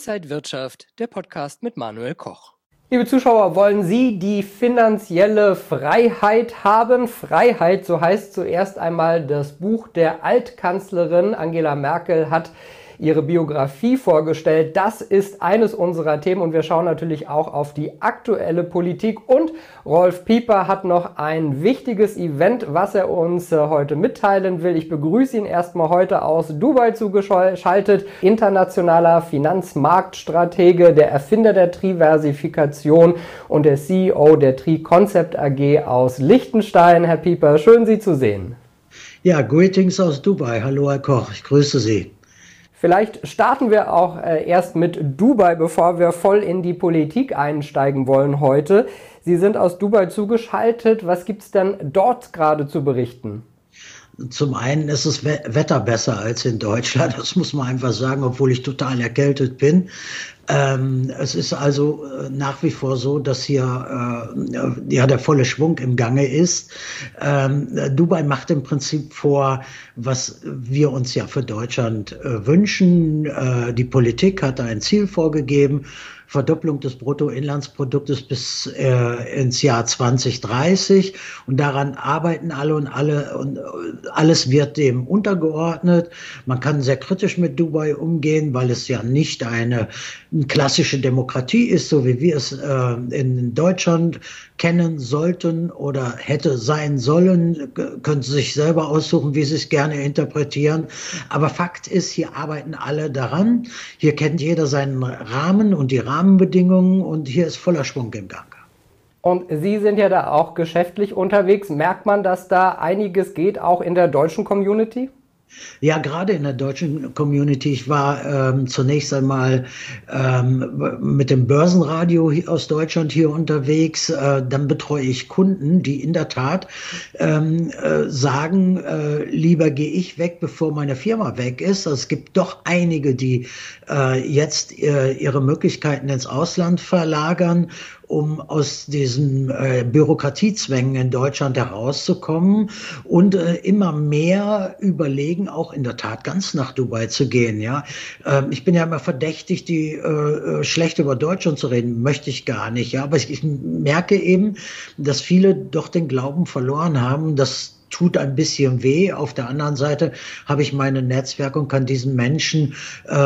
Inside Wirtschaft, der Podcast mit Manuel Koch. Liebe Zuschauer, wollen Sie die finanzielle Freiheit haben? Freiheit, so heißt zuerst einmal das Buch der Altkanzlerin. Angela Merkel hat ihre Biografie vorgestellt. Das ist eines unserer Themen und wir schauen natürlich auch auf die aktuelle Politik. Und Rolf Pieper hat noch ein wichtiges Event, was er uns heute mitteilen will. Ich begrüße ihn erstmal heute aus Dubai zugeschaltet. Internationaler Finanzmarktstratege, der Erfinder der Triversifikation und der CEO der Tri Concept AG aus Liechtenstein. Herr Pieper, schön Sie zu sehen. Ja, greetings aus Dubai. Hallo Herr Koch, ich grüße Sie. Vielleicht starten wir auch erst mit Dubai, bevor wir voll in die Politik einsteigen wollen heute. Sie sind aus Dubai zugeschaltet. Was gibt es denn dort gerade zu berichten? Zum einen ist das Wetter besser als in Deutschland, das muss man einfach sagen, obwohl ich total erkältet bin. Es ist also nach wie vor so, dass hier der volle Schwung im Gange ist. Dubai macht im Prinzip vor, was wir uns ja für Deutschland wünschen. Die Politik hat ein Ziel vorgegeben, Verdopplung des Bruttoinlandsproduktes bis ins Jahr 2030. Und daran arbeiten alle und alles wird dem untergeordnet. Man kann sehr kritisch mit Dubai umgehen, weil es ja nicht eine klassische Demokratie ist, so wie wir es in Deutschland kennen sollten oder hätte sein sollen. Können Sie sich selber aussuchen, wie Sie es gerne interpretieren. Aber Fakt ist, hier arbeiten alle daran. Hier kennt jeder seinen Rahmen und die Rahmenbedingungen und hier ist voller Schwung im Gang. Und Sie sind ja da auch geschäftlich unterwegs. Merkt man, dass da einiges geht, auch in der deutschen Community? Ja, gerade in der deutschen Community. Ich war zunächst einmal mit dem Börsenradio aus Deutschland hier unterwegs. Dann betreue ich Kunden, die in der Tat sagen, lieber gehe ich weg, bevor meine Firma weg ist. Also es gibt doch einige, die jetzt ihre Möglichkeiten ins Ausland verlagern, um aus diesen Bürokratiezwängen in Deutschland herauszukommen und immer mehr überlegen, auch in der Tat ganz nach Dubai zu gehen. Ja, ich bin ja immer verdächtig, die schlecht über Deutschland zu reden, möchte ich gar nicht. Ja, aber ich merke eben, dass viele doch den Glauben verloren haben, dass tut ein bisschen weh. Auf der anderen Seite habe ich meine Netzwerke und kann diesen Menschen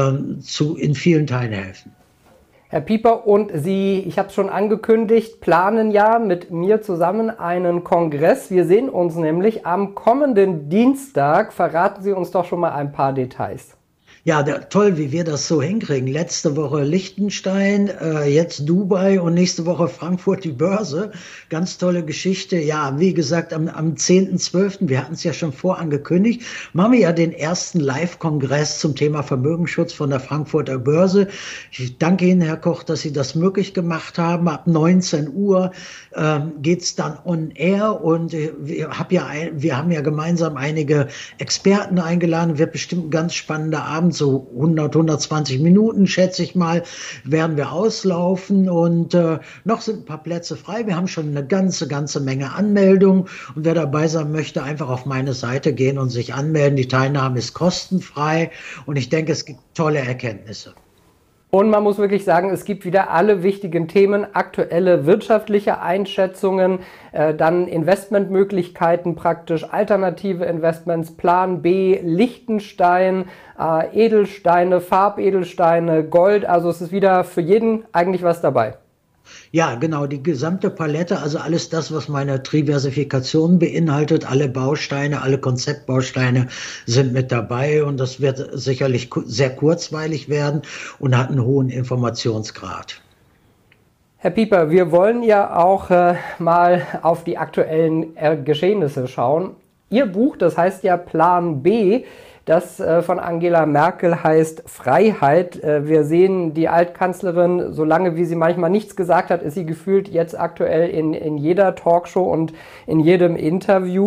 in vielen Teilen helfen. Herr Pieper, und Sie, ich habe es schon angekündigt, planen ja mit mir zusammen einen Kongress. Wir sehen uns nämlich am kommenden Dienstag. Verraten Sie uns doch schon mal ein paar Details. Ja, toll, wie wir das so hinkriegen. Letzte Woche Liechtenstein, jetzt Dubai und nächste Woche Frankfurt die Börse. Ganz tolle Geschichte. Ja, wie gesagt, am 10.12., wir hatten es ja schon vorangekündigt, machen wir ja den ersten Live-Kongress zum Thema Vermögensschutz von der Frankfurter Börse. Ich danke Ihnen, Herr Koch, dass Sie das möglich gemacht haben. Ab 19 Uhr geht's dann on air und wir haben ja gemeinsam einige Experten eingeladen. Wird bestimmt ein ganz spannender Abend. So 120 Minuten, schätze ich mal, werden wir auslaufen und noch sind ein paar Plätze frei. Wir haben schon eine ganze Menge Anmeldungen und wer dabei sein möchte, einfach auf meine Seite gehen und sich anmelden. Die Teilnahme ist kostenfrei und ich denke, es gibt tolle Erkenntnisse. Und man muss wirklich sagen, es gibt wieder alle wichtigen Themen, aktuelle wirtschaftliche Einschätzungen, dann Investmentmöglichkeiten praktisch, alternative Investments, Plan B, Liechtenstein, Edelsteine, Farbedelsteine, Gold. Also es ist wieder für jeden eigentlich was dabei. Ja, genau, die gesamte Palette, also alles das, was meine Triversifikation beinhaltet, alle Bausteine, alle Konzeptbausteine sind mit dabei und das wird sicherlich sehr kurzweilig werden und hat einen hohen Informationsgrad. Herr Pieper, wir wollen ja auch mal auf die aktuellen Geschehnisse schauen. Ihr Buch, das heißt ja Plan B, das von Angela Merkel heißt Freiheit. Wir sehen die Altkanzlerin, solange wie sie manchmal nichts gesagt hat, ist sie gefühlt jetzt aktuell in jeder Talkshow und in jedem Interview.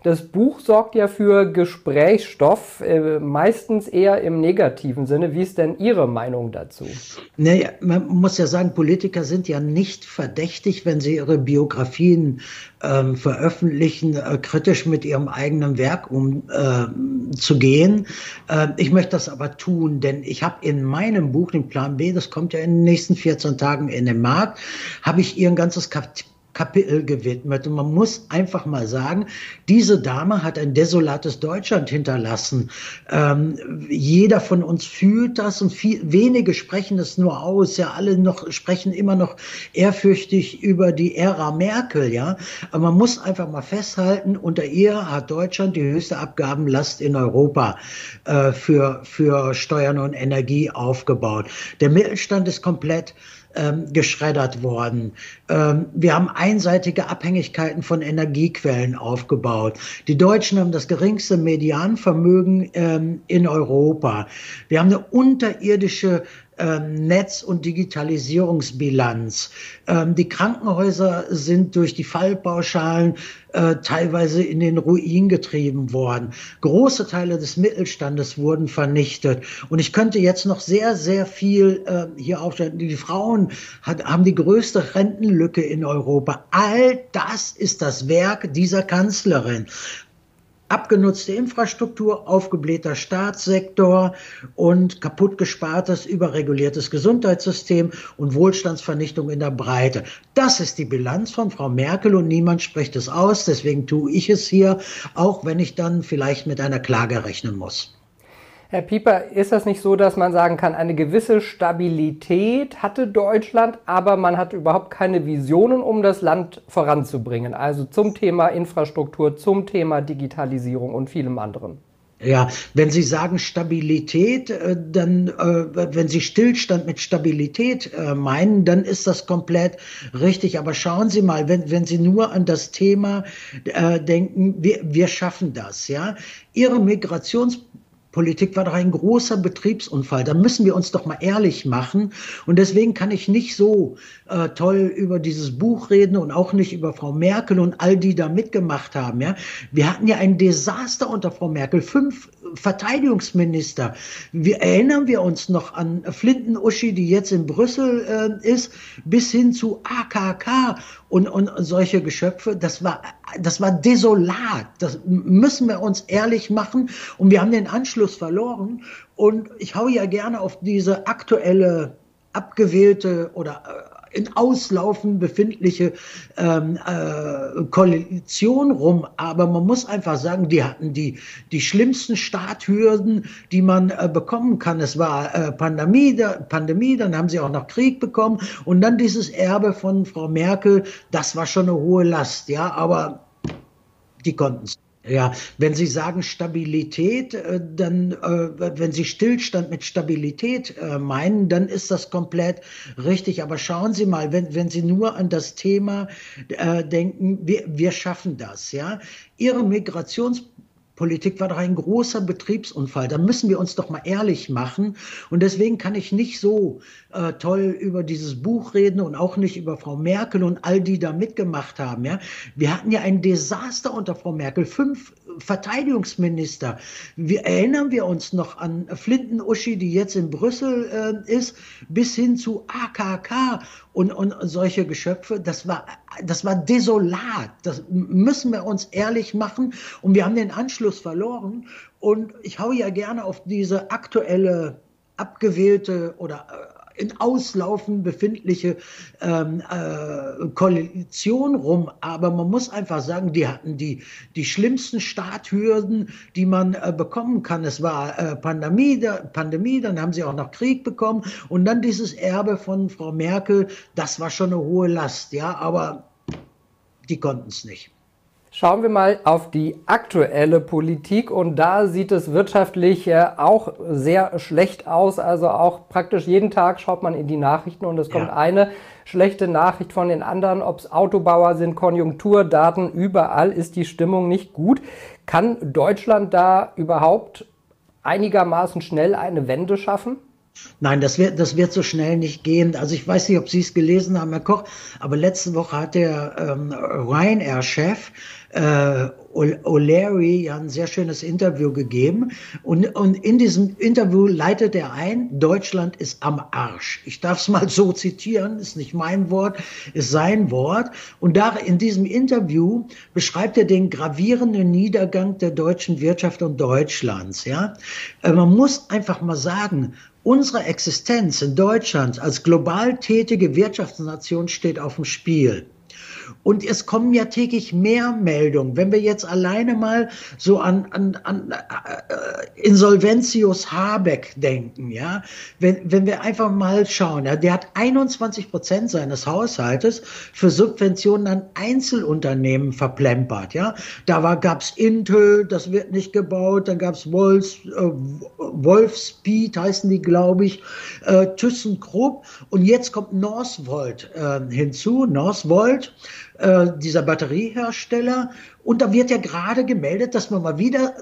Das Buch sorgt ja für Gesprächsstoff, meistens eher im negativen Sinne. Wie ist denn Ihre Meinung dazu? Naja, man muss ja sagen, Politiker sind ja nicht verdächtig, wenn sie ihre Biografien veröffentlichen, kritisch mit ihrem eigenen Werk umzugehen. Ich möchte das aber tun, denn ich habe in meinem Buch, den Plan B, das kommt ja in den nächsten 14 Tagen in den Markt, habe ich ihr ein ganzes Kapitel gewidmet. Und man muss einfach mal sagen, diese Dame hat ein desolates Deutschland hinterlassen. Jeder von uns fühlt das und wenige sprechen es nur aus. Ja, alle sprechen immer noch ehrfürchtig über die Ära Merkel. Ja, aber man muss einfach mal festhalten, unter ihr hat Deutschland die höchste Abgabenlast in Europa für Steuern und Energie aufgebaut. Der Mittelstand ist komplett geschreddert worden. Wir haben einseitige Abhängigkeiten von Energiequellen aufgebaut. Die Deutschen haben das geringste Medianvermögen in Europa. Wir haben eine unterirdische Netz- und Digitalisierungsbilanz. Die Krankenhäuser sind durch die Fallpauschalen teilweise in den Ruin getrieben worden. Große Teile des Mittelstandes wurden vernichtet. Und ich könnte jetzt noch sehr, sehr viel hier aufstellen. Die Frauen haben die größte Rentenlücke in Europa. All das ist das Werk dieser Kanzlerin. Abgenutzte Infrastruktur, aufgeblähter Staatssektor und kaputt gespartes, überreguliertes Gesundheitssystem und Wohlstandsvernichtung in der Breite. Das ist die Bilanz von Frau Merkel und niemand spricht es aus. Deswegen tue ich es hier, auch wenn ich dann vielleicht mit einer Klage rechnen muss. Herr Pieper, ist das nicht so, dass man sagen kann, eine gewisse Stabilität hatte Deutschland, aber man hat überhaupt keine Visionen, um das Land voranzubringen? Also zum Thema Infrastruktur, zum Thema Digitalisierung und vielem anderen. Ja, wenn Sie sagen Stabilität, wenn Sie Stillstand mit Stabilität meinen, dann ist das komplett richtig. Aber schauen Sie mal, wenn Sie nur an das Thema denken, wir schaffen das, ja. Ihre Migrationspolitik war doch ein großer Betriebsunfall. Da müssen wir uns doch mal ehrlich machen. Und deswegen kann ich nicht so toll über dieses Buch reden und auch nicht über Frau Merkel und all die da mitgemacht haben. Ja, wir hatten ja ein Desaster unter Frau Merkel. 5 Verteidigungsminister. Erinnern wir uns noch an Flinten-Uschi, die jetzt in Brüssel ist, bis hin zu AKK und solche Geschöpfe. Das war desolat. Das müssen wir uns ehrlich machen. Und wir haben den Anschluss verloren. Und ich hau ja gerne auf diese aktuelle, abgewählte oder in Auslaufen befindliche Koalition rum. Aber man muss einfach sagen, die hatten die schlimmsten Starthürden, die man bekommen kann. Es war Pandemie, dann haben sie auch noch Krieg bekommen. Und dann dieses Erbe von Frau Merkel, das war schon eine hohe Last. Ja, aber die konnten es. Ja, wenn Sie sagen Stabilität, wenn Sie Stillstand mit Stabilität meinen, dann ist das komplett richtig. Aber schauen Sie mal, wenn Sie nur an das Thema denken, wir schaffen das, ja. Ihre Migrationspolitik war doch ein großer Betriebsunfall. Da müssen wir uns doch mal ehrlich machen. Und deswegen kann ich nicht so toll über dieses Buch reden und auch nicht über Frau Merkel und all die da mitgemacht haben. Ja, wir hatten ja ein Desaster unter Frau Merkel. 5 Verteidigungsminister. Erinnern wir uns noch an Flinten-Uschi, die jetzt in Brüssel ist, bis hin zu AKK und solche Geschöpfe. Das war desolat. Das müssen wir uns ehrlich machen. Und wir haben den Anschluss verloren. Und ich hau ja gerne auf diese aktuelle, abgewählte oder in Auslaufen befindliche Koalition rum. Aber man muss einfach sagen, die hatten die schlimmsten Starthürden, die man bekommen kann. Es war Pandemie, dann haben sie auch noch Krieg bekommen. Und dann dieses Erbe von Frau Merkel, das war schon eine hohe Last. Ja, aber die konnten es nicht. Schauen wir mal auf die aktuelle Politik und da sieht es wirtschaftlich auch sehr schlecht aus. Also auch praktisch jeden Tag schaut man in die Nachrichten und es kommt eine schlechte Nachricht von den anderen. Ob es Autobauer sind, Konjunkturdaten, überall ist die Stimmung nicht gut. Kann Deutschland da überhaupt einigermaßen schnell eine Wende schaffen? Nein, das wird so schnell nicht gehen. Also ich weiß nicht, ob Sie es gelesen haben, Herr Koch, aber letzte Woche hat der Ryanair-Chef O'Leary ja ein sehr schönes Interview gegeben. Und in diesem Interview leitet er ein, Deutschland ist am Arsch. Ich darf es mal so zitieren, ist nicht mein Wort, ist sein Wort. Und da in diesem Interview beschreibt er den gravierenden Niedergang der deutschen Wirtschaft und Deutschlands. Ja? Man muss einfach mal sagen, unsere Existenz in Deutschland als global tätige Wirtschaftsnation steht auf dem Spiel. Und es kommen ja täglich mehr Meldungen. Wenn wir jetzt alleine mal so an Insolventius Habeck denken, ja, wenn wir einfach mal schauen, ja, der hat 21% seines Haushaltes für Subventionen an Einzelunternehmen verplempert, ja. Gab's Intel, das wird nicht gebaut, dann gab's Wolfspeed, heißen die, glaube ich, ThyssenKrupp, und jetzt kommt Northvolt hinzu, Northvolt, dieser Batteriehersteller. Und da wird ja gerade gemeldet, dass wir mal wieder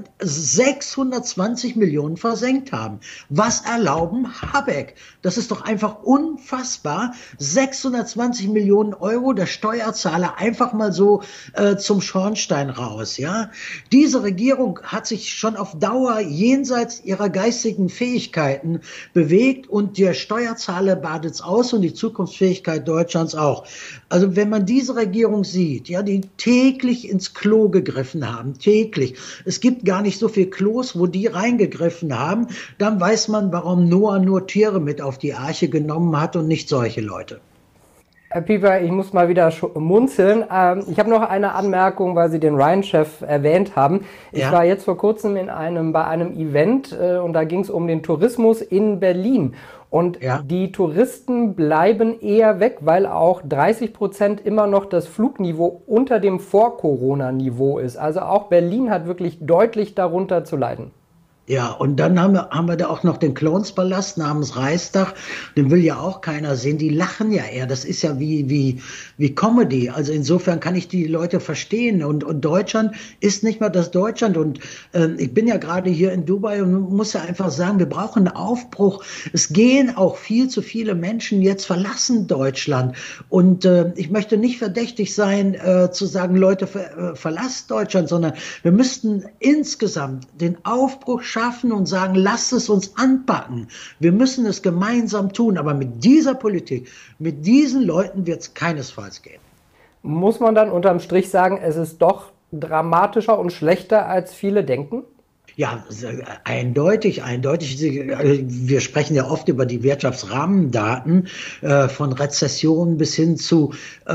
620 Millionen versenkt haben. Was erlauben Habeck? Das ist doch einfach unfassbar. 620 Millionen Euro, der Steuerzahler einfach mal so zum Schornstein raus. Ja, diese Regierung hat sich schon auf Dauer jenseits ihrer geistigen Fähigkeiten bewegt, und der Steuerzahler badet es aus und die Zukunftsfähigkeit Deutschlands auch. Also wenn man diese Regierung sieht, ja, die täglich ins Klo gegriffen haben, täglich. Es gibt gar nicht so viel Klos, wo die reingegriffen haben. Dann weiß man, warum Noah nur Tiere mit auf die Arche genommen hat und nicht solche Leute. Herr Pieper, ich muss mal wieder munzeln. Ich habe noch eine Anmerkung, weil Sie den Ryanair-Chef erwähnt haben. Ich war jetzt vor kurzem bei einem Event und da ging es um den Tourismus in Berlin. Und die Touristen bleiben eher weg, weil auch 30% immer noch das Flugniveau unter dem Vor-Corona-Niveau ist. Also auch Berlin hat wirklich deutlich darunter zu leiden. Ja, und dann haben wir da auch noch den Clownspalast namens Reichstag. Den will ja auch keiner sehen. Die lachen ja eher. Das ist ja wie Comedy. Also insofern kann ich die Leute verstehen. Und Deutschland ist nicht mehr das Deutschland. Und ich bin ja gerade hier in Dubai und muss ja einfach sagen, wir brauchen einen Aufbruch. Es gehen auch viel zu viele Menschen jetzt verlassen Deutschland. Und ich möchte nicht verdächtig sein, zu sagen, Leute, verlasst Deutschland, sondern wir müssten insgesamt den Aufbruch schaffen und sagen, lasst es uns anpacken. Wir müssen es gemeinsam tun, aber mit dieser Politik, mit diesen Leuten wird es keinesfalls gehen. Muss man dann unterm Strich sagen, es ist doch dramatischer und schlechter, als viele denken? Ja, eindeutig. Wir sprechen ja oft über die Wirtschaftsrahmendaten von Rezession bis hin zu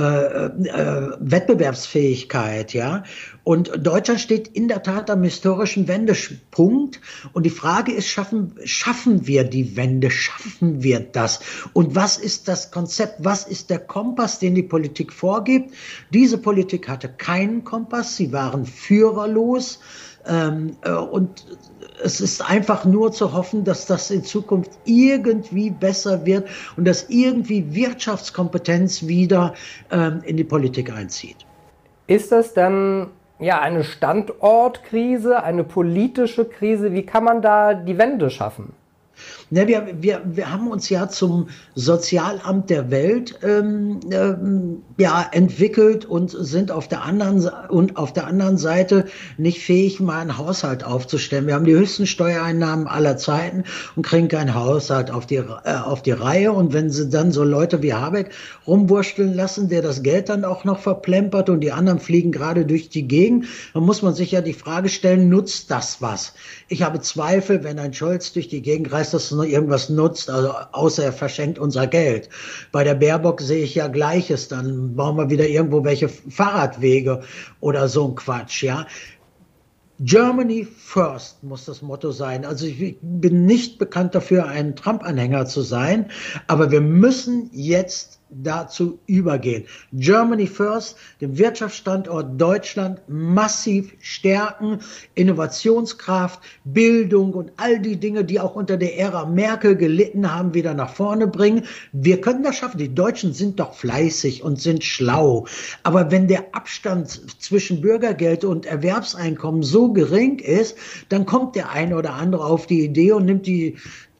Wettbewerbsfähigkeit, ja. Und Deutschland steht in der Tat am historischen Wendepunkt. Und die Frage ist, schaffen wir die Wende? Schaffen wir das? Und was ist das Konzept? Was ist der Kompass, den die Politik vorgibt? Diese Politik hatte keinen Kompass. Sie waren führerlos. Und es ist einfach nur zu hoffen, dass das in Zukunft irgendwie besser wird und dass irgendwie Wirtschaftskompetenz wieder in die Politik einzieht. Ist das dann eine Standortkrise, eine politische Krise? Wie kann man da die Wende schaffen? Ne, wir haben uns ja zum Sozialamt der Welt entwickelt und sind auf der anderen Seite nicht fähig, mal einen Haushalt aufzustellen. Wir haben die höchsten Steuereinnahmen aller Zeiten und kriegen keinen Haushalt auf die Reihe. Und wenn sie dann so Leute wie Habeck rumwursteln lassen, der das Geld dann auch noch verplempert und die anderen fliegen gerade durch die Gegend, dann muss man sich ja die Frage stellen, nutzt das was? Ich habe Zweifel, wenn ein Scholz durch die Gegend reist, dass es noch irgendwas nutzt, also außer er verschenkt unser Geld. Bei der Baerbock sehe ich ja Gleiches, dann bauen wir wieder irgendwo welche Fahrradwege oder so ein Quatsch, ja. Germany first muss das Motto sein. Also ich bin nicht bekannt dafür, ein Trump-Anhänger zu sein, aber wir müssen jetzt dazu übergehen. Germany first, den Wirtschaftsstandort Deutschland massiv stärken, Innovationskraft, Bildung und all die Dinge, die auch unter der Ära Merkel gelitten haben, wieder nach vorne bringen. Wir können das schaffen. Die Deutschen sind doch fleißig und sind schlau. Aber wenn der Abstand zwischen Bürgergeld und Erwerbseinkommen so gering ist, dann kommt der eine oder andere auf die Idee und nimmt die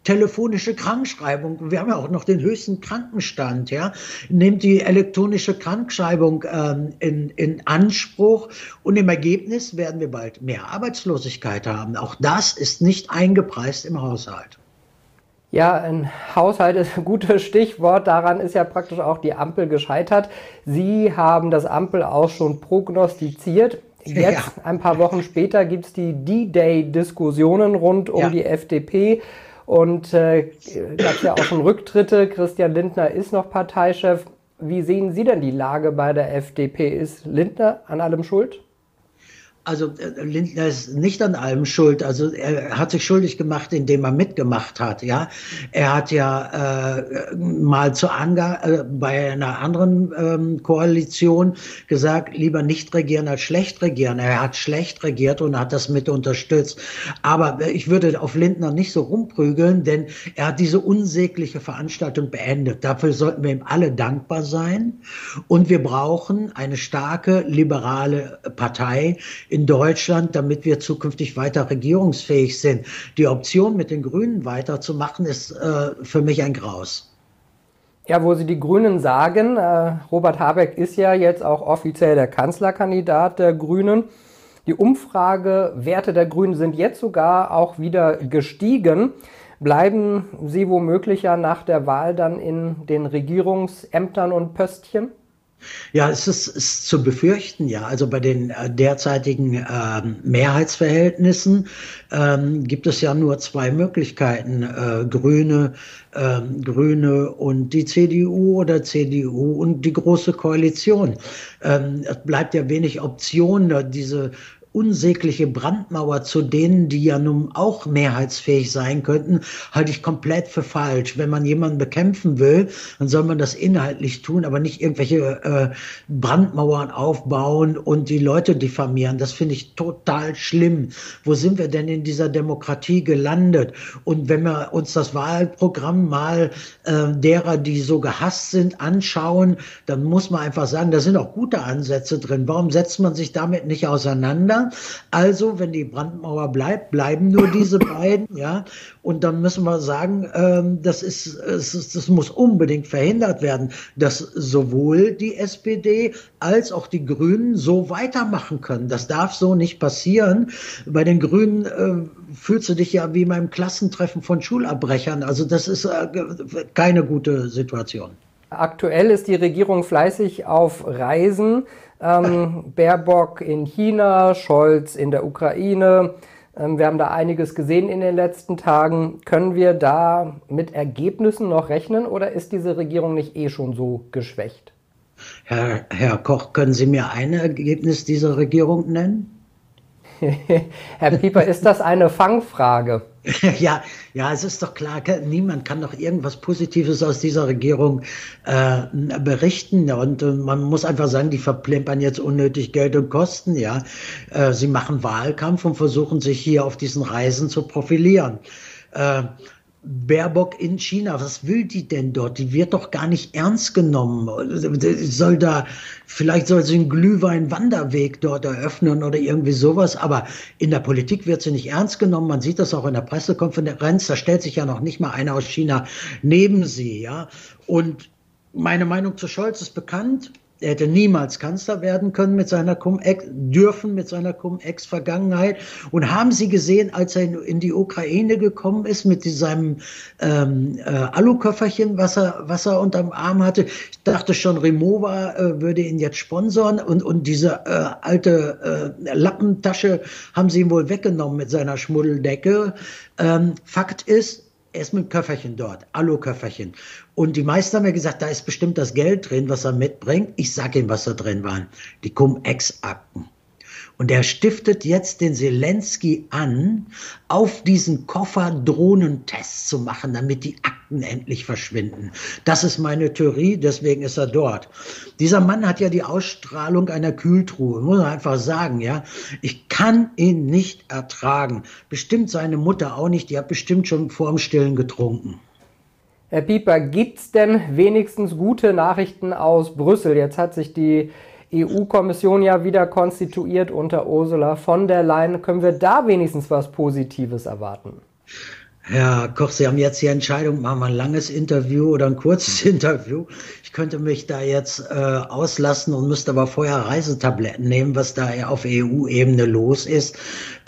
telefonische Krankschreibung. Wir haben ja auch noch den höchsten Krankenstand. Ja? Nehmt die elektronische Krankschreibung in Anspruch und im Ergebnis werden wir bald mehr Arbeitslosigkeit haben. Auch das ist nicht eingepreist im Haushalt. Ja, ein Haushalt ist ein gutes Stichwort. Daran ist ja praktisch auch die Ampel gescheitert. Sie haben das Ampel auch schon prognostiziert. Jetzt, ein paar Wochen später, gibt es die D-Day-Diskussionen rund um die FDP. Und gab ja auch schon Rücktritte. Christian Lindner ist noch Parteichef. Wie sehen Sie denn die Lage bei der FDP? Ist Lindner an allem schuld? Also Lindner ist nicht an allem schuld. Also er hat sich schuldig gemacht, indem er mitgemacht hat. Ja, er hat ja mal bei einer anderen Koalition gesagt, lieber nicht regieren als schlecht regieren. Er hat schlecht regiert und hat das mit unterstützt. Aber ich würde auf Lindner nicht so rumprügeln, denn er hat diese unsägliche Veranstaltung beendet. Dafür sollten wir ihm alle dankbar sein. Und wir brauchen eine starke liberale Partei in Deutschland, damit wir zukünftig weiter regierungsfähig sind. Die Option, mit den Grünen weiterzumachen, ist für mich ein Graus. Ja, wo Sie die Grünen sagen, Robert Habeck ist ja jetzt auch offiziell der Kanzlerkandidat der Grünen. Die Umfragewerte der Grünen sind jetzt sogar auch wieder gestiegen. Bleiben Sie womöglich ja nach der Wahl dann in den Regierungsämtern und Pöstchen? Ja, es ist zu befürchten, ja. Also bei den derzeitigen Mehrheitsverhältnissen gibt es ja nur zwei Möglichkeiten, Grüne und die CDU oder CDU und die Große Koalition. Es bleibt ja wenig Optionen, diese unsägliche Brandmauer zu denen, die ja nun auch mehrheitsfähig sein könnten, halte ich komplett für falsch. Wenn man jemanden bekämpfen will, dann soll man das inhaltlich tun, aber nicht irgendwelche Brandmauern aufbauen und die Leute diffamieren. Das finde ich total schlimm. Wo sind wir denn in dieser Demokratie gelandet? Und wenn wir uns das Wahlprogramm mal derer, die so gehasst sind, anschauen, dann muss man einfach sagen, da sind auch gute Ansätze drin. Warum setzt man sich damit nicht auseinander? Also, wenn die Brandmauer bleibt, bleiben nur diese beiden, ja. Und dann müssen wir sagen, das muss unbedingt verhindert werden, dass sowohl die SPD als auch die Grünen so weitermachen können. Das darf so nicht passieren. Bei den Grünen fühlst du dich ja wie beim Klassentreffen von Schulabbrechern. Also das ist keine gute Situation. Aktuell ist die Regierung fleißig auf Reisen. Baerbock in China, Scholz in der Ukraine. Wir haben da einiges gesehen in den letzten Tagen. Können wir da mit Ergebnissen noch rechnen oder ist diese Regierung nicht schon so geschwächt? Herr Koch, können Sie mir ein Ergebnis dieser Regierung nennen? Herr Pieper, ist das eine Fangfrage? Ja, es ist doch klar, niemand kann doch irgendwas Positives aus dieser Regierung berichten. Und man muss einfach sagen, die verplempern jetzt unnötig Geld und Kosten. Ja, sie machen Wahlkampf und versuchen sich hier auf diesen Reisen zu profilieren. Baerbock in China, was will die denn dort? Die wird doch gar nicht ernst genommen. Vielleicht soll sie einen Glühwein-Wanderweg dort eröffnen oder irgendwie sowas, aber in der Politik wird sie nicht ernst genommen. Man sieht das auch in der Pressekonferenz, da stellt sich ja noch nicht mal einer aus China neben sie, ja. Und meine Meinung zu Scholz ist bekannt. Er hätte niemals Kanzler werden können mit seiner Cum-Ex-Vergangenheit. Und haben Sie gesehen, als er in die Ukraine gekommen ist mit seinem Aluköfferchen, was er unterm Arm hatte? Ich dachte schon, Rimowa würde ihn jetzt sponsoren und diese alte Lappentasche haben sie ihm wohl weggenommen mit seiner Schmuddeldecke. Fakt ist, er ist mit Köfferchen dort, Aluköfferchen. Und die meisten haben ja gesagt, da ist bestimmt das Geld drin, was er mitbringt. Ich sage Ihnen, was da drin waren. Die Cum-Ex-Akten. Und er stiftet jetzt den Zelensky an, auf diesen Koffer Drohnentests zu machen, damit die Akten endlich verschwinden. Das ist meine Theorie, deswegen ist er dort. Dieser Mann hat ja die Ausstrahlung einer Kühltruhe, muss man einfach sagen, ja. Ich kann ihn nicht ertragen. Bestimmt seine Mutter auch nicht, die hat bestimmt schon vor dem Stillen getrunken. Herr Pieper, gibt's denn wenigstens gute Nachrichten aus Brüssel? Jetzt hat sich die EU-Kommission ja wieder konstituiert unter Ursula von der Leyen. Können wir da wenigstens was Positives erwarten? Herr Koch, Sie haben jetzt die Entscheidung, machen wir ein langes Interview oder ein kurzes Interview. Ich könnte mich da jetzt auslassen und müsste aber vorher Reisetabletten nehmen, was da auf EU-Ebene los ist.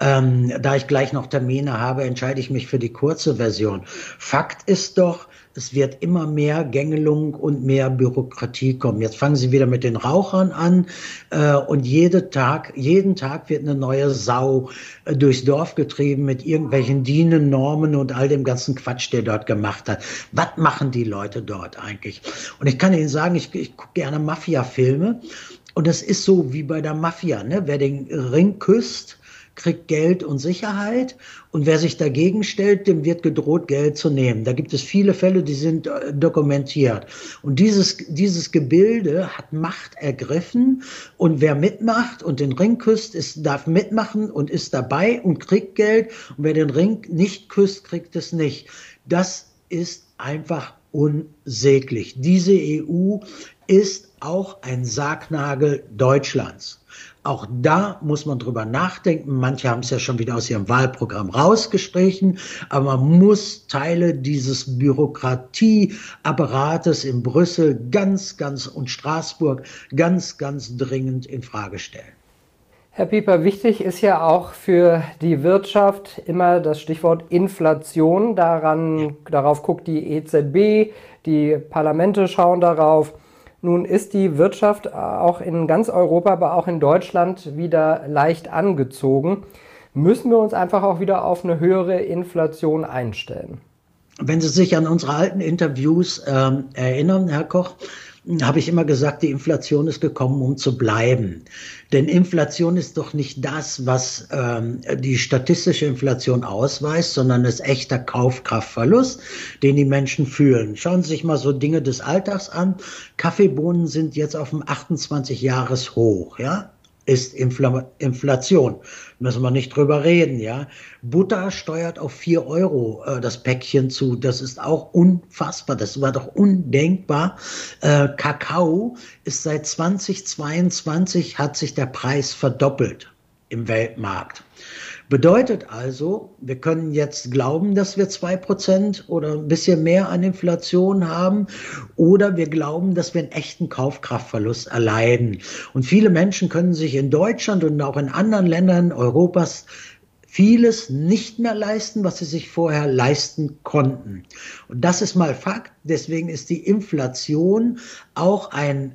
Da ich gleich noch Termine habe, entscheide ich mich für die kurze Version. Fakt ist doch, es wird immer mehr Gängelung und mehr Bürokratie kommen. Jetzt fangen Sie wieder mit den Rauchern an und jeden Tag wird eine neue Sau durchs Dorf getrieben mit irgendwelchen DIN, Normen und all dem ganzen Quatsch, der dort gemacht hat. Was machen die Leute dort eigentlich? Und ich kann Ihnen sagen, ich gucke gerne Mafia-Filme und das ist so wie bei der Mafia, ne? Wer den Ring küsst, kriegt Geld und Sicherheit und wer sich dagegen stellt, dem wird gedroht, Geld zu nehmen. Da gibt es viele Fälle, die sind dokumentiert. Und dieses Gebilde hat Macht ergriffen und wer mitmacht und den Ring küsst, darf mitmachen und ist dabei und kriegt Geld und wer den Ring nicht küsst, kriegt es nicht. Das ist einfach unsäglich. Diese EU ist auch ein Sargnagel Deutschlands. Auch da muss man drüber nachdenken. Manche haben es ja schon wieder aus ihrem Wahlprogramm rausgestrichen, aber man muss Teile dieses Bürokratieapparates in Brüssel und Straßburg ganz dringend in Frage stellen. Herr Pieper, wichtig ist ja auch für die Wirtschaft immer das Stichwort Inflation. Darauf guckt die EZB, die Parlamente schauen darauf. Nun ist die Wirtschaft auch in ganz Europa, aber auch in Deutschland wieder leicht angezogen. Müssen wir uns einfach auch wieder auf eine höhere Inflation einstellen? Wenn Sie sich an unsere alten Interviews erinnern, Herr Koch, habe ich immer gesagt, die Inflation ist gekommen, um zu bleiben. Denn Inflation ist doch nicht das, was die statistische Inflation ausweist, sondern ist echter Kaufkraftverlust, den die Menschen fühlen. Schauen Sie sich mal so Dinge des Alltags an. Kaffeebohnen sind jetzt auf dem 28-Jahres-Hoch, ja? Ist Inflation. Müssen wir nicht drüber reden, ja. Butter steuert auf 4 Euro das Päckchen zu. Das ist auch unfassbar. Das war doch undenkbar. Kakao ist seit 2022 hat sich der Preis verdoppelt im Weltmarkt. Bedeutet also, wir können jetzt glauben, dass wir 2% oder ein bisschen mehr an Inflation haben, oder wir glauben, dass wir einen echten Kaufkraftverlust erleiden. Und viele Menschen können sich in Deutschland und auch in anderen Ländern Europas vieles nicht mehr leisten, was sie sich vorher leisten konnten. Und das ist mal Fakt. Deswegen ist die Inflation auch ein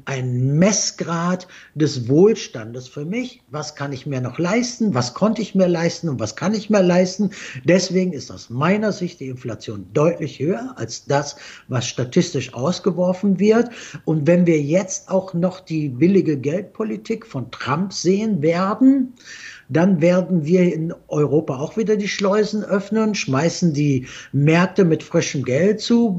Messgrad des Wohlstandes für mich. Was kann ich mir noch leisten? Was konnte ich mir leisten und was kann ich mir leisten? Deswegen ist aus meiner Sicht die Inflation deutlich höher als das, was statistisch ausgeworfen wird. Und wenn wir jetzt auch noch die billige Geldpolitik von Trump sehen werden, dann werden wir in Europa auch wieder die Schleusen öffnen, schmeißen die Märkte mit frischem Geld zu,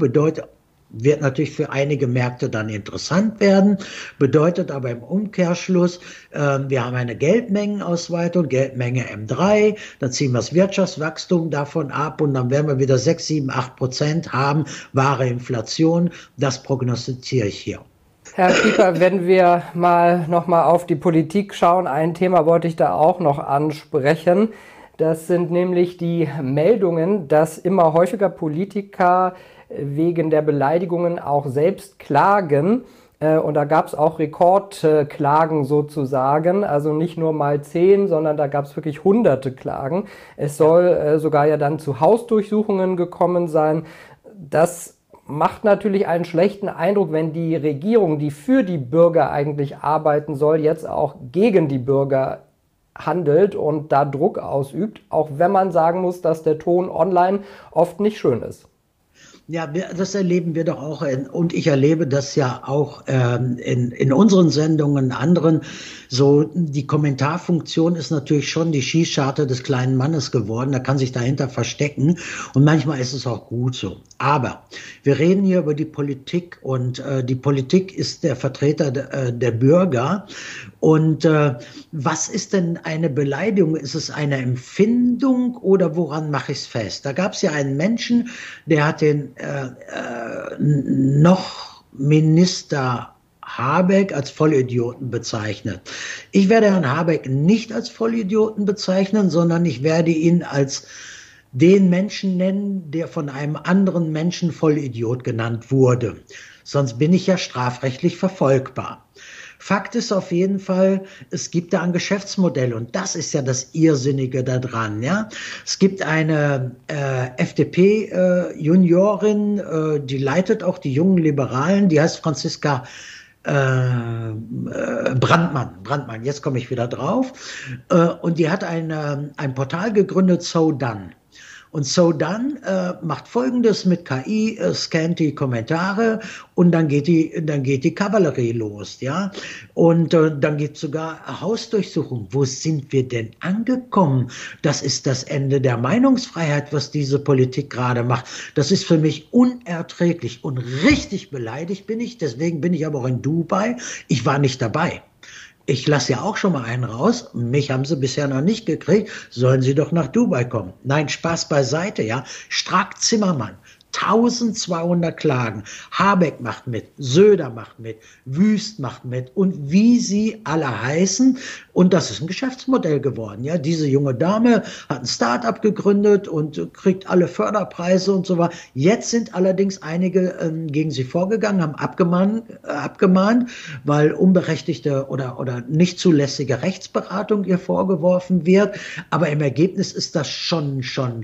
wird natürlich für einige Märkte dann interessant werden, bedeutet aber im Umkehrschluss, wir haben eine Geldmengenausweitung, Geldmenge M3, dann ziehen wir das Wirtschaftswachstum davon ab und dann werden wir wieder 6, 7, 8% haben, wahre Inflation, das prognostiziere ich hier. Herr Pieper, wenn wir nochmal auf die Politik schauen, ein Thema wollte ich da auch noch ansprechen. Das sind nämlich die Meldungen, dass immer häufiger Politiker wegen der Beleidigungen auch selbst klagen. Und da gab es auch Rekordklagen sozusagen, also nicht nur mal 10, sondern da gab es wirklich hunderte Klagen. Es soll sogar ja dann zu Hausdurchsuchungen gekommen sein. Das macht natürlich einen schlechten Eindruck, wenn die Regierung, die für die Bürger eigentlich arbeiten soll, jetzt auch gegen die Bürger handelt und da Druck ausübt, auch wenn man sagen muss, dass der Ton online oft nicht schön ist. Ja, das erleben wir doch auch und ich erlebe das ja auch in unseren Sendungen, anderen. So, die Kommentarfunktion ist natürlich schon die Schießscharte des kleinen Mannes geworden. Da kann sich dahinter verstecken und manchmal ist es auch gut so. Aber wir reden hier über die Politik und die Politik ist der Vertreter der Bürger. Und was ist denn eine Beleidigung? Ist es eine Empfindung oder woran mache ich es fest? Da gab es ja einen Menschen, der hat den noch Minister Habeck als Vollidioten bezeichnet. Ich werde Herrn Habeck nicht als Vollidioten bezeichnen, sondern ich werde ihn als den Menschen nennen, der von einem anderen Menschen Vollidiot genannt wurde. Sonst bin ich ja strafrechtlich verfolgbar. Fakt ist auf jeden Fall, es gibt da ein Geschäftsmodell und das ist ja das Irrsinnige daran. Ja? Es gibt eine FDP-Juniorin, die leitet auch die jungen Liberalen, die heißt Franziska Brandmann, jetzt komme ich wieder drauf. Und die hat ein Portal gegründet, So Done. Und So Done macht Folgendes mit KI, scannt die Kommentare und dann geht die Kavallerie los, ja. Und dann gibt es sogar Hausdurchsuchung. Wo sind wir denn angekommen? Das ist das Ende der Meinungsfreiheit, was diese Politik gerade macht. Das ist für mich unerträglich und richtig beleidigt bin ich. Deswegen bin ich aber auch in Dubai. Ich war nicht dabei. Ich lasse ja auch schon mal einen raus. Mich haben sie bisher noch nicht gekriegt. Sollen sie doch nach Dubai kommen. Nein, Spaß beiseite, ja. Strack-Zimmermann. 1200 Klagen. Habeck macht mit, Söder macht mit, Wüst macht mit und wie sie alle heißen. Und das ist ein Geschäftsmodell geworden. Ja, diese junge Dame hat ein Start-up gegründet und kriegt alle Förderpreise und so weiter. Jetzt sind allerdings einige gegen sie vorgegangen, haben abgemahnt, weil unberechtigte oder nicht zulässige Rechtsberatung ihr vorgeworfen wird. Aber im Ergebnis ist das schon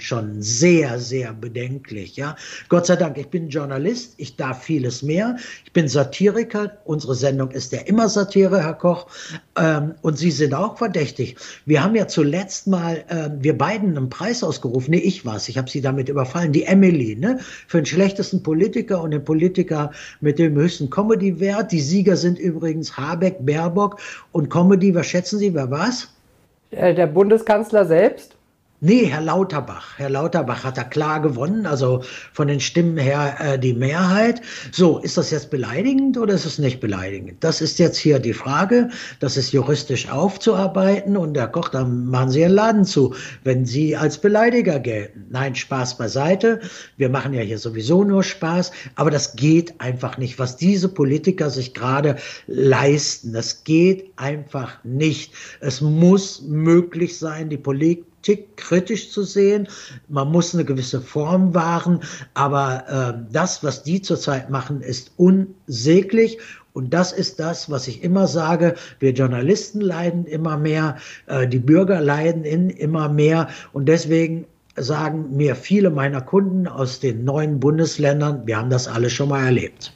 sehr, sehr bedenklich. Ja. Gott sei Dank, ich bin Journalist, ich darf vieles mehr. Ich bin Satiriker, unsere Sendung ist ja immer Satire, Herr Koch, und Sie sind auch verdächtig. Wir haben ja zuletzt mal, wir beiden einen Preis ausgerufen, ich habe Sie damit überfallen, die Emily, ne, für den schlechtesten Politiker und den Politiker mit dem höchsten Comedy-Wert. Die Sieger sind übrigens Habeck, Baerbock und Comedy, was schätzen Sie, wer war's? Der Bundeskanzler selbst? Nee, Herr Lauterbach. Herr Lauterbach hat da klar gewonnen, also von den Stimmen her die Mehrheit. So, ist das jetzt beleidigend oder ist es nicht beleidigend? Das ist jetzt hier die Frage, das ist juristisch aufzuarbeiten und Herr Koch, dann machen Sie Ihren Laden zu, wenn Sie als Beleidiger gelten. Nein, Spaß beiseite. Wir machen ja hier sowieso nur Spaß, aber das geht einfach nicht, was diese Politiker sich gerade leisten. Das geht einfach nicht. Es muss möglich sein, die Politik kritisch zu sehen. Man muss eine gewisse Form wahren, aber das, was die zurzeit machen, ist unsäglich. Und das ist das, was ich immer sage. Wir Journalisten leiden immer mehr, die Bürger leiden immer mehr. Und deswegen sagen mir viele meiner Kunden aus den neuen Bundesländern, wir haben das alle schon mal erlebt.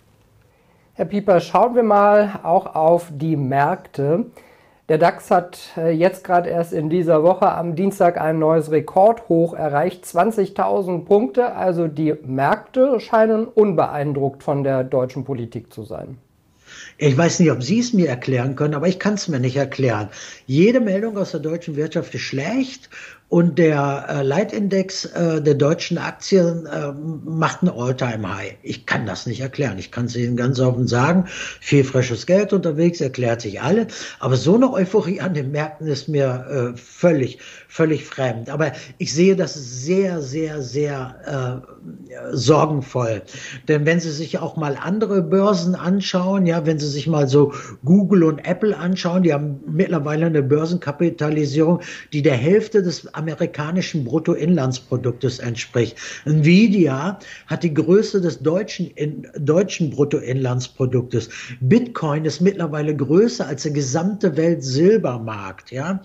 Herr Pieper, schauen wir mal auch auf die Märkte. Der DAX hat jetzt gerade erst in dieser Woche am Dienstag ein neues Rekordhoch erreicht, 20.000 Punkte. Also die Märkte scheinen unbeeindruckt von der deutschen Politik zu sein. Ich weiß nicht, ob Sie es mir erklären können, aber ich kann es mir nicht erklären. Jede Meldung aus der deutschen Wirtschaft ist schlecht und der Leitindex der deutschen Aktien macht ein All-Time-High. Ich kann das nicht erklären. Ich kann es Ihnen ganz offen sagen. Viel frisches Geld unterwegs, erklärt sich alle. Aber so eine Euphorie an den Märkten ist mir völlig fremd. Aber ich sehe das sehr, sehr, sehr sorgenvoll. Denn wenn Sie sich auch mal andere Börsen anschauen, ja, wenn Sie sich mal so Google und Apple anschauen, die haben mittlerweile eine Börsenkapitalisierung, die der Hälfte des amerikanischen Bruttoinlandsproduktes entspricht. Nvidia hat die Größe des deutschen Bruttoinlandsproduktes. Bitcoin ist mittlerweile größer als der gesamte Weltsilbermarkt, ja.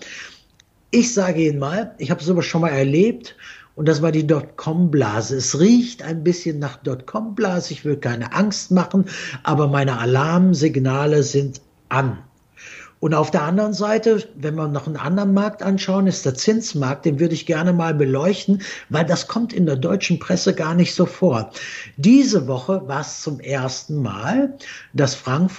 Ich sage Ihnen mal, ich habe sowas schon mal erlebt und das war die Dotcom-Blase. Es riecht ein bisschen nach Dotcom-Blase, ich will keine Angst machen, aber meine Alarmsignale sind an. Und auf der anderen Seite, wenn wir noch einen anderen Markt anschauen, ist der Zinsmarkt, den würde ich gerne mal beleuchten, weil das kommt in der deutschen Presse gar nicht so vor. Diese Woche war es zum ersten Mal, dass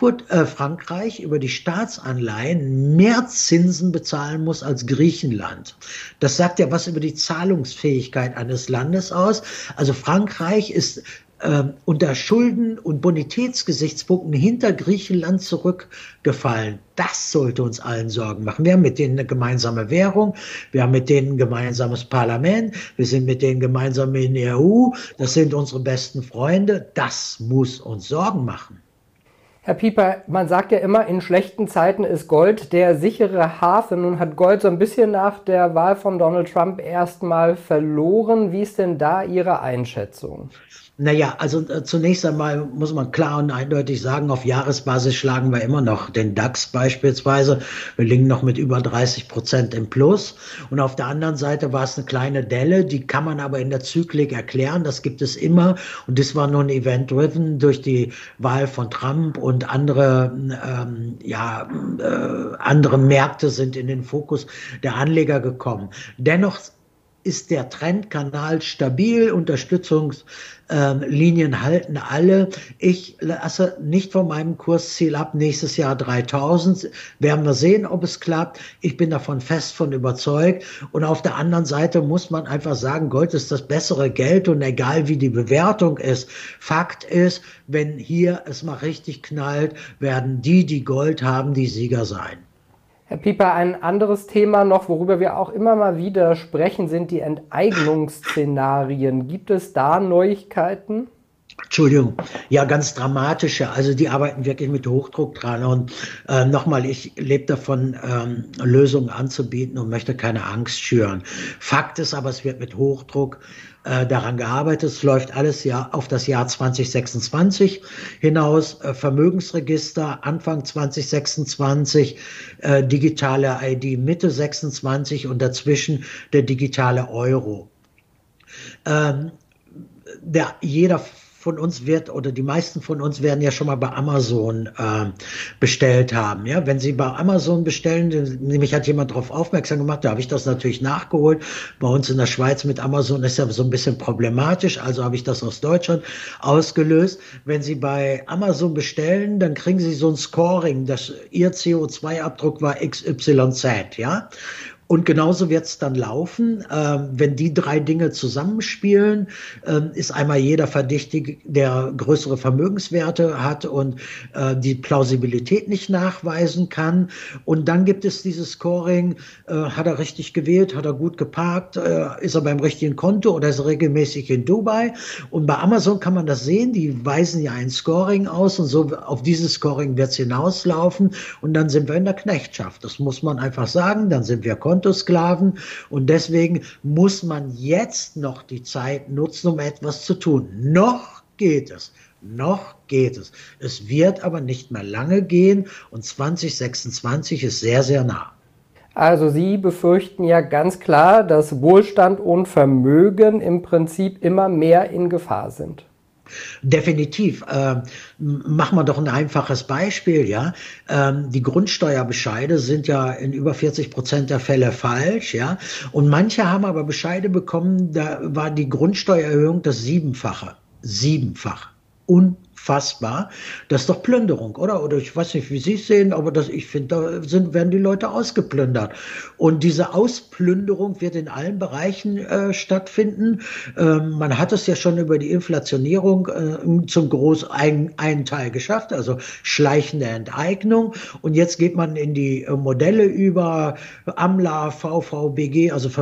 Frankreich über die Staatsanleihen mehr Zinsen bezahlen muss als Griechenland. Das sagt ja was über die Zahlungsfähigkeit eines Landes aus. Also Frankreich ist unter Schulden- und Bonitätsgesichtspunkten hinter Griechenland zurückgefallen. Das sollte uns allen Sorgen machen. Wir haben mit denen eine gemeinsame Währung, wir haben mit denen ein gemeinsames Parlament, wir sind mit denen gemeinsam in der EU, das sind unsere besten Freunde. Das muss uns Sorgen machen. Herr Pieper, man sagt ja immer, in schlechten Zeiten ist Gold der sichere Hafen. Nun hat Gold so ein bisschen nach der Wahl von Donald Trump erstmal verloren. Wie ist denn da Ihre Einschätzung? Naja, also zunächst einmal muss man klar und eindeutig sagen, auf Jahresbasis schlagen wir immer noch den DAX beispielsweise. Wir liegen noch mit über 30% im Plus. Und auf der anderen Seite war es eine kleine Delle, die kann man aber in der Zyklik erklären. Das gibt es immer. Und das war nun event-driven durch die Wahl von Trump und andere Märkte sind in den Fokus der Anleger gekommen. Dennoch ist der Trendkanal stabil, Unterstützungslinien halten alle. Ich lasse nicht von meinem Kursziel ab, nächstes Jahr 3000. Werden wir sehen, ob es klappt. Ich bin davon fest von überzeugt. Und auf der anderen Seite muss man einfach sagen, Gold ist das bessere Geld und egal wie die Bewertung ist. Fakt ist, wenn hier es mal richtig knallt, werden die Gold haben, die Sieger sein. Herr Pieper, ein anderes Thema noch, worüber wir auch immer mal wieder sprechen, sind die Enteignungsszenarien. Gibt es da Neuigkeiten? Entschuldigung, ja, ganz dramatische. Also die arbeiten wirklich mit Hochdruck dran. Und nochmal, ich lebe davon, Lösungen anzubieten und möchte keine Angst schüren. Fakt ist aber, es wird mit Hochdruck daran gearbeitet. Es läuft alles auf das Jahr 2026 hinaus. Vermögensregister Anfang 2026, digitale ID Mitte 26 und dazwischen der digitale Euro. Jeder von uns die meisten von uns werden ja schon mal bei Amazon bestellt haben. Ja, wenn Sie bei Amazon bestellen, nämlich hat jemand darauf aufmerksam gemacht, da habe ich das natürlich nachgeholt. Bei uns in der Schweiz mit Amazon ist ja so ein bisschen problematisch, also habe ich das aus Deutschland ausgelöst. Wenn Sie bei Amazon bestellen, dann kriegen Sie so ein Scoring, Ihr CO2-Abdruck war XYZ, ja. Und genauso wird es dann laufen, wenn die drei Dinge zusammenspielen, ist einmal jeder verdächtig, der größere Vermögenswerte hat und die Plausibilität nicht nachweisen kann. Und dann gibt es dieses Scoring, hat er richtig gewählt, hat er gut geparkt, ist er beim richtigen Konto oder ist er regelmäßig in Dubai. Und bei Amazon kann man das sehen, die weisen ja ein Scoring aus und so auf dieses Scoring wird es hinauslaufen und dann sind wir in der Knechtschaft. Das muss man einfach sagen, dann sind wir Kontosklaven und deswegen muss man jetzt noch die Zeit nutzen, um etwas zu tun. Noch geht es. Es wird aber nicht mehr lange gehen und 2026 ist sehr, sehr nah. Also Sie befürchten ja ganz klar, dass Wohlstand und Vermögen im Prinzip immer mehr in Gefahr sind. Definitiv. Machen wir doch ein einfaches Beispiel, ja. Die Grundsteuerbescheide sind ja in über 40% der Fälle falsch, ja. Und manche haben aber Bescheide bekommen, da war die Grundsteuererhöhung das Siebenfache. Unfassbar. Das ist doch Plünderung, oder? Oder ich weiß nicht, wie Sie es sehen, aber ich finde, da werden die Leute ausgeplündert. Und diese Ausplünderung wird in allen Bereichen stattfinden. Man hat es ja schon über die Inflationierung zum großen einen Teil geschafft, also schleichende Enteignung. Und jetzt geht man in die Modelle über AMLA, VVBG, also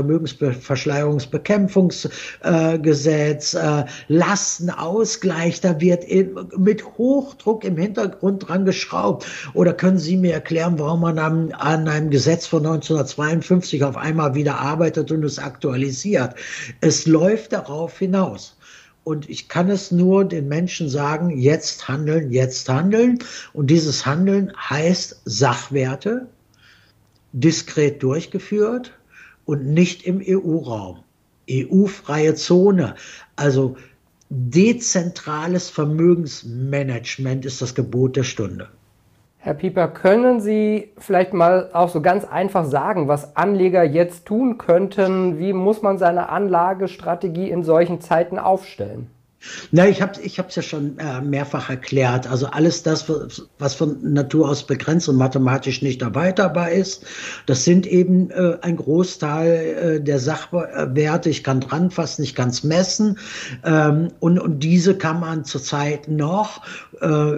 Vermögensverschleierungsbekämpfungsgesetz, Lastenausgleich, da wird mit Hochdruck im Hintergrund dran geschraubt. Oder können Sie mir erklären, warum man an einem Gesetz von 1952 auf einmal wieder arbeitet und es aktualisiert? Es läuft darauf hinaus. Und ich kann es nur den Menschen sagen, jetzt handeln. Und dieses Handeln heißt Sachwerte, diskret durchgeführt und nicht im EU-Raum. EU-freie Zone, also dezentrales Vermögensmanagement ist das Gebot der Stunde. Herr Pieper, können Sie vielleicht mal auch so ganz einfach sagen, was Anleger jetzt tun könnten? Wie muss man seine Anlagestrategie in solchen Zeiten aufstellen? Na, ich hab's ja schon mehrfach erklärt. Also alles das, was von Natur aus begrenzt und mathematisch nicht erweiterbar ist, das sind eben ein Großteil der Sachwerte. Ich kann dran fassen, ich kann es messen. Und diese kann man zurzeit noch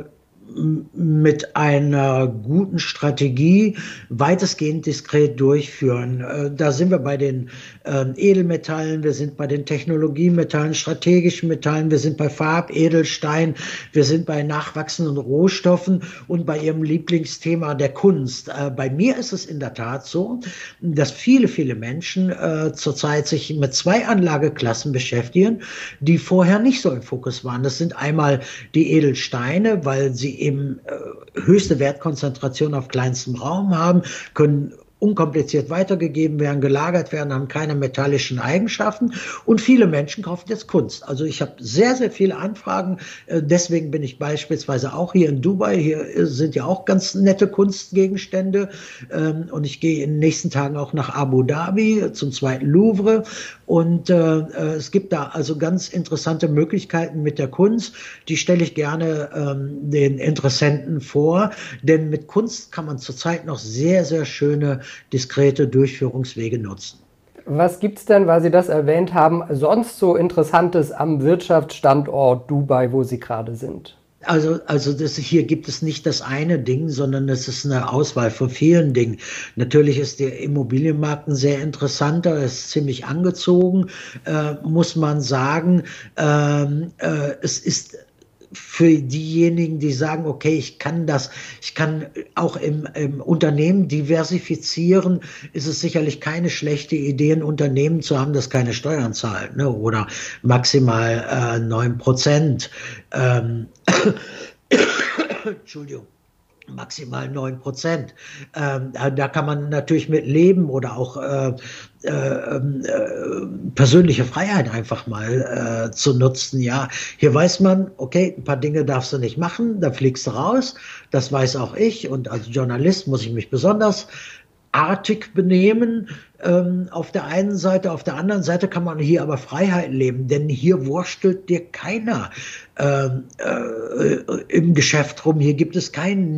mit einer guten Strategie weitestgehend diskret durchführen. Da sind wir bei den Edelmetallen, wir sind bei den Technologiemetallen, strategischen Metallen, wir sind bei Farbedelstein, wir sind bei nachwachsenden Rohstoffen und bei Ihrem Lieblingsthema der Kunst. Bei mir ist es in der Tat so, dass viele Menschen zurzeit sich mit 2 Anlageklassen beschäftigen, die vorher nicht so im Fokus waren. Das sind einmal die Edelsteine, weil sie eben höchste Wertkonzentration auf kleinstem Raum haben, können unkompliziert weitergegeben werden, gelagert werden, haben keine metallischen Eigenschaften und viele Menschen kaufen jetzt Kunst. Also ich habe sehr viele Anfragen, deswegen bin ich beispielsweise auch hier in Dubai, hier sind ja auch ganz nette Kunstgegenstände und ich gehe in den nächsten Tagen auch nach Abu Dhabi zum 2. Louvre und es gibt da also ganz interessante Möglichkeiten mit der Kunst, die stelle ich gerne den Interessenten vor, denn mit Kunst kann man zurzeit noch sehr schöne diskrete Durchführungswege nutzen. Was gibt's denn, weil Sie das erwähnt haben, sonst so Interessantes am Wirtschaftsstandort Dubai, wo Sie gerade sind? Also hier gibt es nicht das eine Ding, sondern es ist eine Auswahl von vielen Dingen. Natürlich ist der Immobilienmarkt ein sehr interessanter, ist ziemlich angezogen, muss man sagen. Es ist für diejenigen, die sagen, okay, ich kann auch im Unternehmen diversifizieren, ist es sicherlich keine schlechte Idee, ein Unternehmen zu haben, das keine Steuern zahlt, ne? Oder maximal 9%. Entschuldigung. Maximal 9%. Da kann man natürlich mit leben oder auch persönliche Freiheit einfach mal zu nutzen. Ja, hier weiß man, okay, ein paar Dinge darfst du nicht machen, da fliegst du raus. Das weiß auch ich und als Journalist muss ich mich besonders artig benehmen auf der einen Seite, auf der anderen Seite kann man hier aber Freiheit leben, denn hier wurstelt dir keiner im Geschäft rum. Hier gibt es kein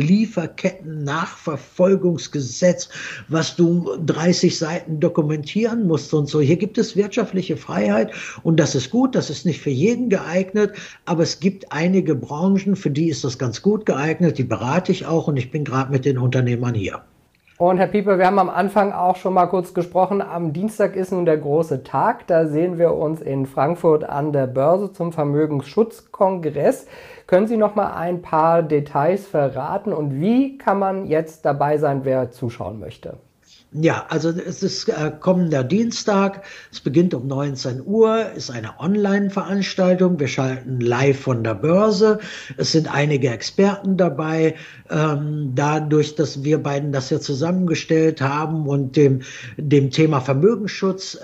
Lieferketten-Nachverfolgungsgesetz, was du 30 Seiten dokumentieren musst und so. Hier gibt es wirtschaftliche Freiheit und das ist gut, das ist nicht für jeden geeignet, aber es gibt einige Branchen, für die ist das ganz gut geeignet, die berate ich auch und ich bin gerade mit den Unternehmern hier. Und Herr Pieper, wir haben am Anfang auch schon mal kurz gesprochen, am Dienstag ist nun der große Tag, da sehen wir uns in Frankfurt an der Börse zum Vermögensschutzkongress. Können Sie noch mal ein paar Details verraten und wie kann man jetzt dabei sein, wer zuschauen möchte? Ja, also es ist kommender Dienstag, es beginnt um 19 Uhr, ist eine Online-Veranstaltung, wir schalten live von der Börse, es sind einige Experten dabei, dadurch, dass wir beiden das ja zusammengestellt haben und dem Thema Vermögensschutz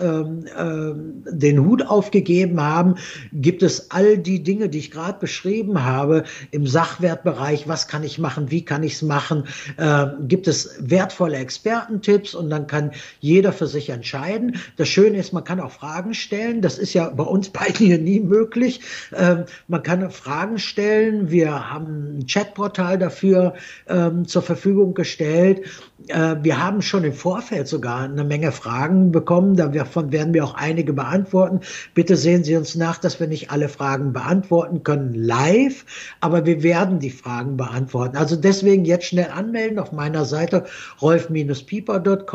den Hut aufgegeben haben, gibt es all die Dinge, die ich gerade beschrieben habe, im Sachwertbereich, was kann ich machen, wie kann ich es machen, gibt es wertvolle Expertentipps und dann kann jeder für sich entscheiden. Das Schöne ist, man kann auch Fragen stellen. Das ist ja bei uns beiden hier nie möglich. Man kann Fragen stellen. Wir haben ein Chatportal dafür zur Verfügung gestellt. Wir haben schon im Vorfeld sogar eine Menge Fragen bekommen. Davon werden wir auch einige beantworten. Bitte sehen Sie uns nach, dass wir nicht alle Fragen beantworten können live, aber wir werden die Fragen beantworten. Also deswegen jetzt schnell anmelden auf meiner Seite rolf-pieper.com.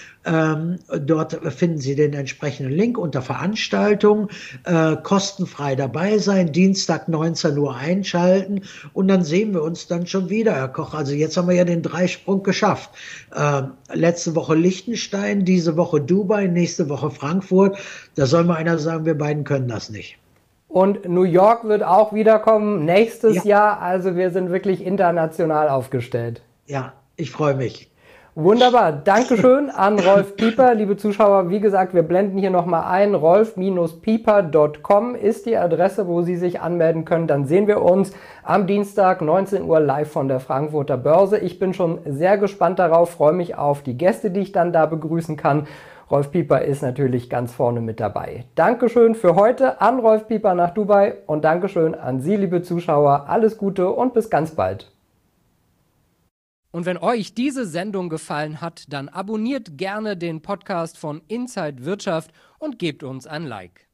Dort finden Sie den entsprechenden Link unter Veranstaltung, kostenfrei dabei sein, Dienstag 19 Uhr einschalten und dann sehen wir uns dann schon wieder, Herr Koch. Also jetzt haben wir ja den Dreisprung geschafft. Letzte Woche Liechtenstein, diese Woche Dubai, nächste Woche Frankfurt. Da soll mal einer sagen, wir beiden können das nicht. Und New York wird auch wiederkommen nächstes Jahr. Also wir sind wirklich international aufgestellt. Ja, ich freue mich. Wunderbar, Dankeschön an Rolf Pieper. Liebe Zuschauer, wie gesagt, wir blenden hier nochmal ein. rolf-pieper.com ist die Adresse, wo Sie sich anmelden können. Dann sehen wir uns am Dienstag 19 Uhr live von der Frankfurter Börse. Ich bin schon sehr gespannt darauf, freue mich auf die Gäste, die ich dann da begrüßen kann. Rolf Pieper ist natürlich ganz vorne mit dabei. Dankeschön für heute an Rolf Pieper nach Dubai und Dankeschön an Sie, liebe Zuschauer. Alles Gute und bis ganz bald. Und wenn euch diese Sendung gefallen hat, dann abonniert gerne den Podcast von Inside Wirtschaft und gebt uns ein Like.